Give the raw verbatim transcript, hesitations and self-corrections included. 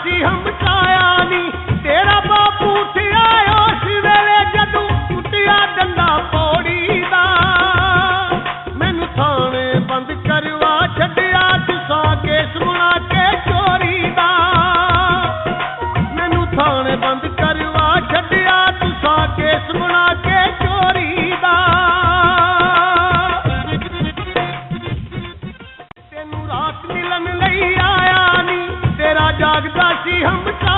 ਸੀ ਹਮਟਾਇਆ ਨੀ ਤੇਰਾ ਬਾਪੂ ਉੱਠਿਆ ਉਸ ਵੇਲੇ ਜਦੋਂ ਟੁੱਟਿਆ ਡੰਡਾ ਪੌੜੀ ਦਾ ਮੈਨੂੰ ਥਾਣੇ ਬੰਦ ਕਰਵਾ ਛੱਡਿਆ ਤੁਸਾਂ ਕੇਸ ਬਣਾ ਕੇ ਚੋਰੀ ਦਾ ਮੈਨੂੰ ਥਾਣੇ ਬੰਦ ਕਰਵਾ ਛੱਡਿਆ ਤੁਸਾਂ ਕੇਸ ਬਣਾ ਕੇ ਚੋਰੀ ਦਾ ਤੈਨੂੰ ਰਾਤ ਮਿਲਣ ਲਈ ਆਇਆ ਨੀ ਤੇਰਾ ਜਾਗਦਾ ਸੀ ਹਮਟਾ